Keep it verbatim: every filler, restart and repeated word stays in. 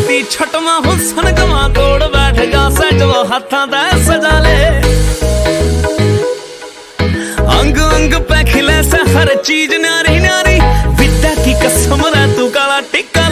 दी छटवा हुसन गवा कोड़ बैठ जा सजो हाथा दा सजा ले अंग अंग पे खिले से हर चीज नारी नारी विद्या की कसम रे तू काला टिक्का